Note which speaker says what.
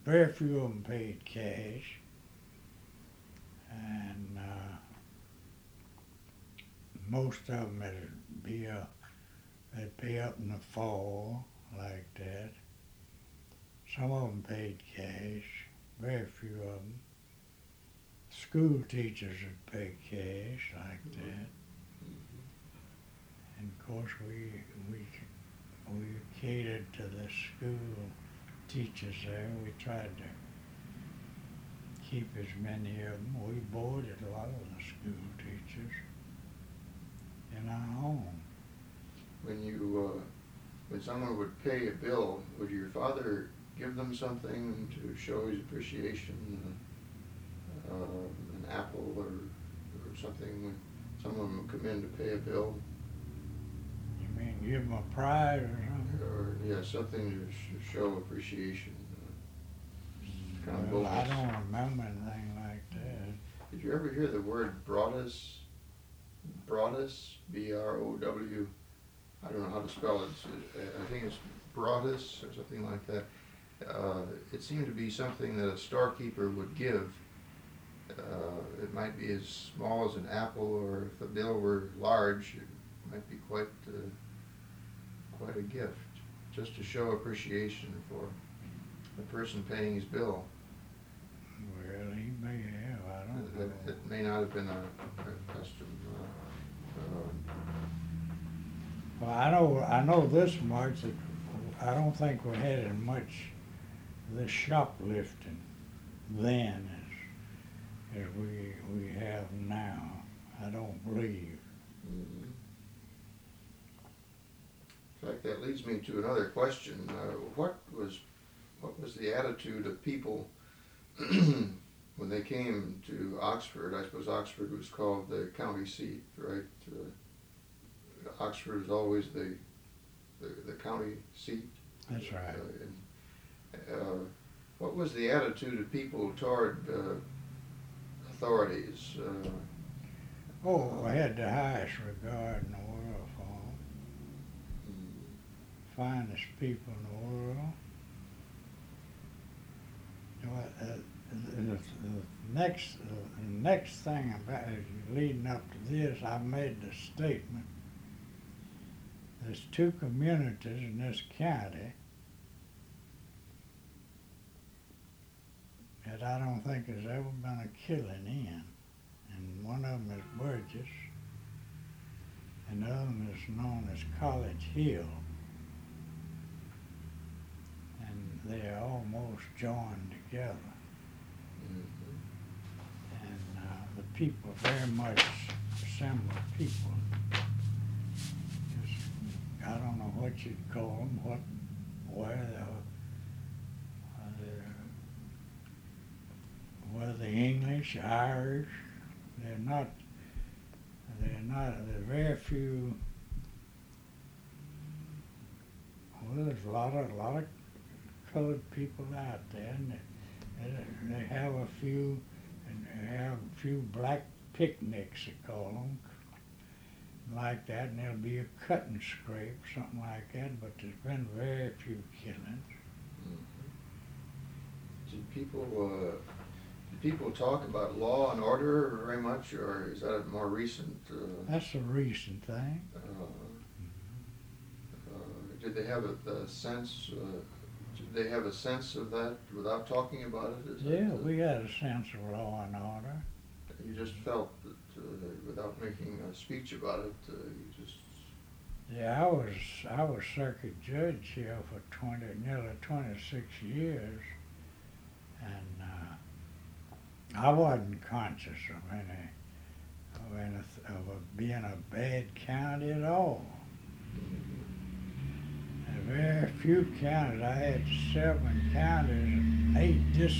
Speaker 1: very few of them paid cash, and most of them they'd pay up in the fall like that. Some of them paid cash, very few of them. School teachers would pay cash like that. And of course we catered to the school teachers there. We tried to keep as many of them. We boarded a lot of the school teachers in our home.
Speaker 2: When someone would pay a bill, would your father give them something to show his appreciation? An apple or something when someone would come in to pay a bill?
Speaker 1: You mean give them a prize or something?
Speaker 2: Or, yeah, something to show appreciation.
Speaker 1: Well, I don't remember anything like that.
Speaker 2: Did you ever hear the word broadus? Broadus, B-R-O-W. I don't know how to spell it. I think it's broadus or something like that. It seemed to be something that a storekeeper would give. It might be as small as an apple, or if the bill were large, it might be quite a gift, just to show appreciation for the person paying his bill.
Speaker 1: Well, he may have. I don't know.
Speaker 2: It may not have been a custom.
Speaker 1: Well, I know this much, that I don't think we had as much of this shoplifting then as we have now. I don't believe.
Speaker 2: Mm-hmm. In fact, that leads me to another question. What was the attitude of people when they came to Oxford? I suppose Oxford was called the county seat, right? Oxford was always the county seat.
Speaker 1: That's right.
Speaker 2: What was the attitude of people toward authorities?
Speaker 1: I had the highest regard in the world for them. Finest people in the world. The next thing about leading up to this, I made the statement. There's two communities in this county that I don't think has ever been a killing in. And one of them is Burgess, and the other one is known as College Hill. And they're almost joined together.
Speaker 2: Mm-hmm.
Speaker 1: And the people, very much similar people. I don't know what you'd call them, whether they're English, Irish. They're very few. Well, there's a lot of colored people out there, and they have a few black picnics, they call them, like that, and there'll be a cut and scrape, something like that, but there's been very few killings.
Speaker 2: Did people talk about law and order very much, or is that a more recent?
Speaker 1: That's a recent thing.
Speaker 2: Did they have a sense? Did they have a sense of that without talking about it?
Speaker 1: We had a sense of law and order.
Speaker 2: You just felt that without making a speech about it, you just.
Speaker 1: Yeah, I was circuit judge here for nearly 26 years, and I wasn't conscious of being a bad county at all. Very few counties. I had 7 counties and 8